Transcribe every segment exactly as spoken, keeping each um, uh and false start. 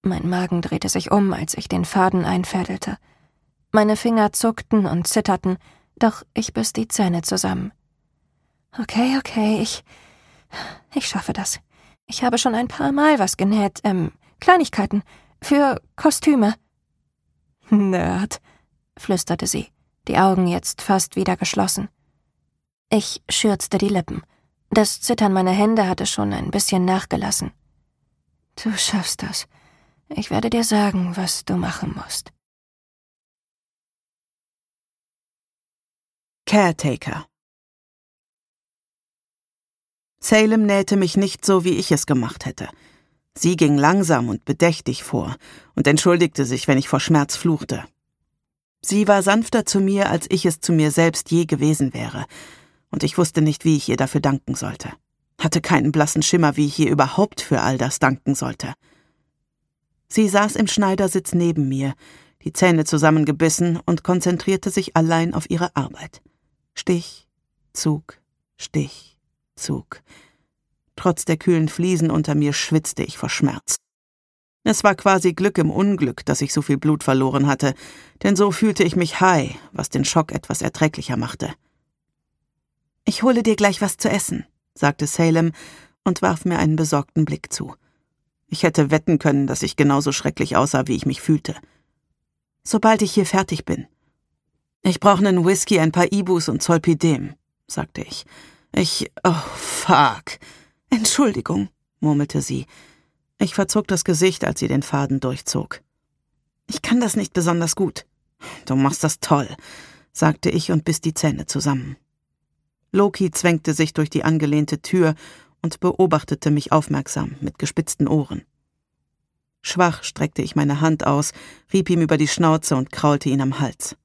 Mein Magen drehte sich um, als ich den Faden einfädelte. Meine Finger zuckten und zitterten, doch ich biss die Zähne zusammen. Okay, okay, ich... Ich schaffe das. Ich habe schon ein paar Mal was genäht, ähm, Kleinigkeiten. Für Kostüme. Nerd, flüsterte sie, die Augen jetzt fast wieder geschlossen. Ich schürzte die Lippen. Das Zittern meiner Hände hatte schon ein bisschen nachgelassen. Du schaffst das. Ich werde dir sagen, was du machen musst. Caretaker. Salem nähte mich nicht so, wie ich es gemacht hätte. Sie ging langsam und bedächtig vor und entschuldigte sich, wenn ich vor Schmerz fluchte. Sie war sanfter zu mir, als ich es zu mir selbst je gewesen wäre, und ich wusste nicht, wie ich ihr dafür danken sollte. Hatte keinen blassen Schimmer, wie ich ihr überhaupt für all das danken sollte. Sie saß im Schneidersitz neben mir, die Zähne zusammengebissen und konzentrierte sich allein auf ihre Arbeit. Stich, Zug, Stich, Zug. Trotz der kühlen Fliesen unter mir schwitzte ich vor Schmerz. Es war quasi Glück im Unglück, dass ich so viel Blut verloren hatte, denn so fühlte ich mich high, was den Schock etwas erträglicher machte. »Ich hole dir gleich was zu essen«, sagte Salem und warf mir einen besorgten Blick zu. Ich hätte wetten können, dass ich genauso schrecklich aussah, wie ich mich fühlte. »Sobald ich hier fertig bin.« »Ich brauche einen Whisky, ein paar Ibus und Zolpidem«, sagte ich. »Ich... oh, fuck. Entschuldigung«, murmelte sie. Ich verzog das Gesicht, als sie den Faden durchzog. »Ich kann das nicht besonders gut.« »Du machst das toll«, sagte ich und biss die Zähne zusammen. Loki zwängte sich durch die angelehnte Tür und beobachtete mich aufmerksam mit gespitzten Ohren. Schwach streckte ich meine Hand aus, rieb ihm über die Schnauze und kraulte ihn am Hals.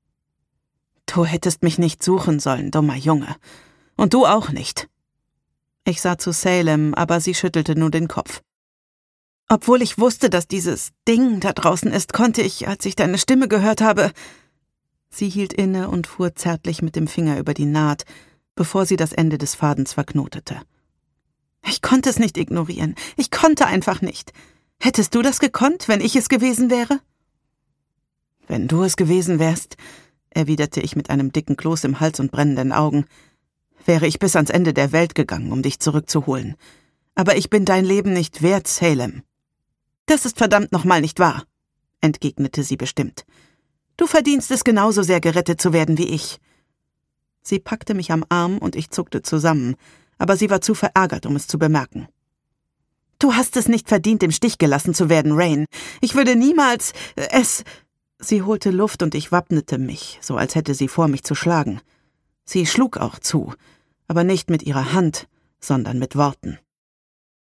»Du hättest mich nicht suchen sollen, dummer Junge. Und du auch nicht.« Ich sah zu Salem, aber sie schüttelte nur den Kopf. »Obwohl ich wusste, dass dieses Ding da draußen ist, konnte ich, als ich deine Stimme gehört habe...« Sie hielt inne und fuhr zärtlich mit dem Finger über die Naht, bevor sie das Ende des Fadens verknotete. »Ich konnte es nicht ignorieren. Ich konnte einfach nicht. Hättest du das gekonnt, wenn ich es gewesen wäre?« »Wenn du es gewesen wärst«, erwiderte ich mit einem dicken Kloß im Hals und brennenden Augen, »wäre ich bis ans Ende der Welt gegangen, um dich zurückzuholen. Aber ich bin dein Leben nicht wert, Salem.« »Das ist verdammt nochmal nicht wahr«, entgegnete sie bestimmt. »Du verdienst es genauso sehr, gerettet zu werden wie ich.« Sie packte mich am Arm und ich zuckte zusammen, aber sie war zu verärgert, um es zu bemerken. »Du hast es nicht verdient, im Stich gelassen zu werden, Rain. Ich würde niemals... es...« Sie holte Luft und ich wappnete mich, so als hätte sie vor, mich zu schlagen. Sie schlug auch zu, aber nicht mit ihrer Hand, sondern mit Worten.